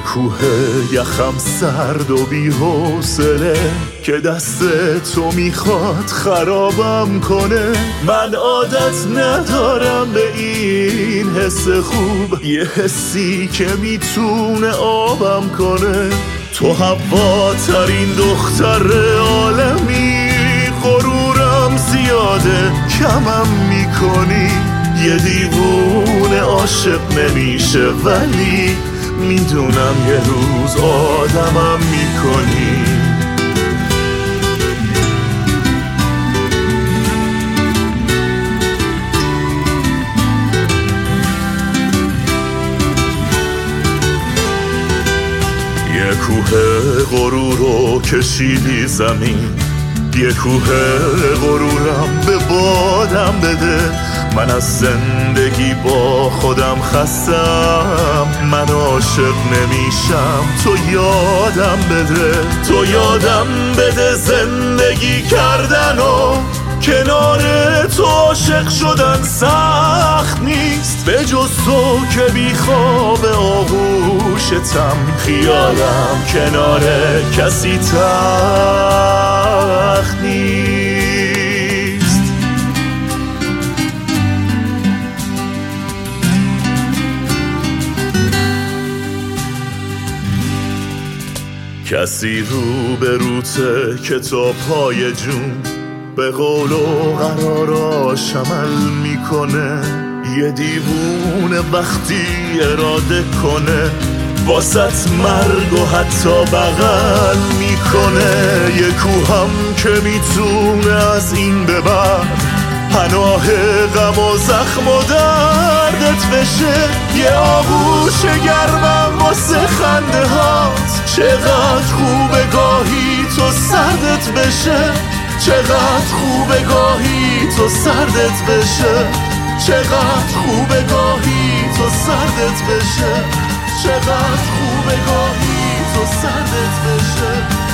کوه یخم سرد و بی حوصله که دست تو میخواد خرابم کنه. من عادت ندارم به این حس خوب، یه حسی که میتونه آبم کنه. تو هواترین دختر عالمی، غرورم زیاده کمم میکنی. یه دیوونه عاشق نمیشه ولی میدونم یه روز آدمم میکنی. یه کوه غرورو کشیدی زمین، یه کوه غرورم به بادم بده. من از زندگی با خودم خستم، من عاشق نمیشم، تو یادم بده. تو یادم بده زندگی کردن و کنار تو عاشق شدن سخت نیست. به جز تو که بی خواب آغوشتم، خیالم کنار کسی تخت نیست. کسی رو به روته که تا پای جون به قول و قراراش عمل میکنه. یه دیوونه وقتی اراده کنه واسط مرگ و حتی بغل میکنه. یه کوهم که میتونه از این به بعد پناه غم و زخم و دردت بشه. یه آغوش گرمم واسه خنده هات، چقدر خوبه گاهی تو سردت بشه. چقدر خوبه گاهی تو سردت بشه. چقدر خوبه گاهی تو سردت بشه. چقدر خوبه گاهی تو سردت بشه.